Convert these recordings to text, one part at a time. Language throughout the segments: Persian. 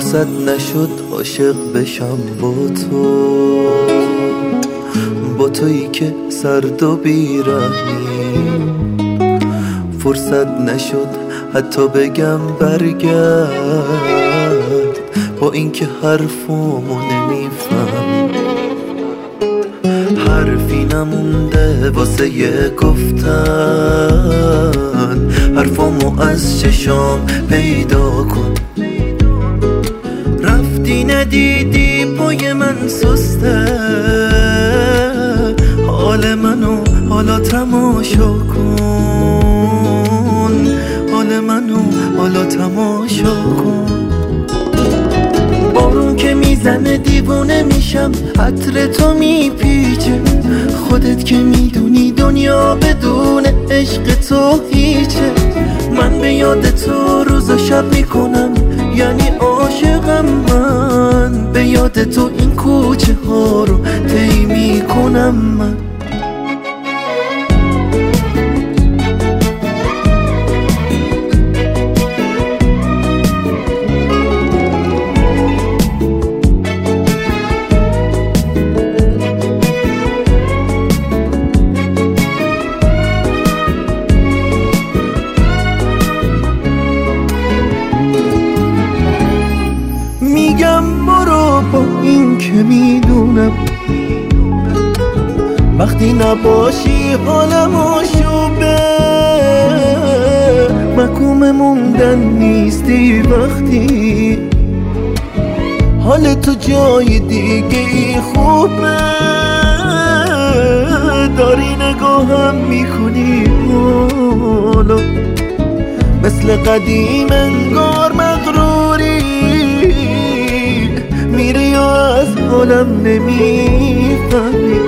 فرصت نشد عاشق بشم با تویی که سرد و بیرحمی. فرصت نشد حتی بگم برگرد، با اینکه حرفامو نمیفهم. حرفی نمونده واسه گفتن، حرفامو از چشام پیدا کن. رفتی ندیدی پای من سسته، حال منو حالا تماشا کن. حال منو حالا تماشا کن. بارون که میزنه دیوونه میشم، عطر تو میپیچه. خودت که میدونی دنیا بدون عشق تو هیچه. من به یاد تو روز و شب میکنم، یعنی عاشقم. من به یاد تو این کوچه ها رو طی میکنم. من میگم برو با این که میدونم وقتی نباشی حالم آشوبه. محکوم موندن نیستی وقتی حال تو جای دیگه ای خوبه. داری نگاهم میکنی حالا مثل قدیم انگار مغروری. میری یا از حالم نمیفهمی،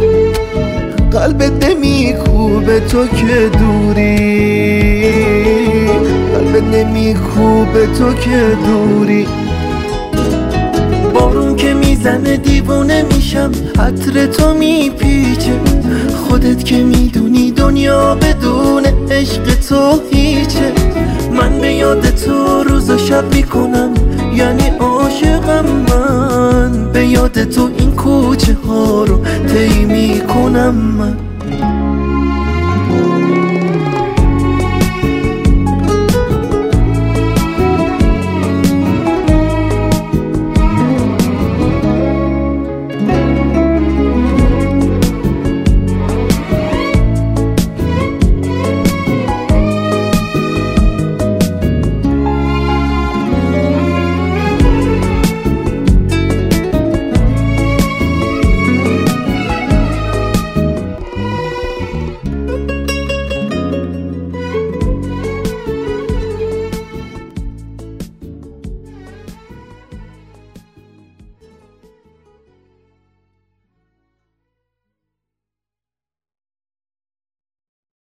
قلبت نمیکوبه تو که دوری. قلبت نمیکوبه تو که دوری. بارون که میزنه دیوونه میشم، عطر تو میپیچه. خودت که میدونی دنیا بدون عشق تو هیچه. من به یاد تو روز و شب میکنم، یعنی عاشقم. من به یاد تو این کوچه ها رو طی میکنم. من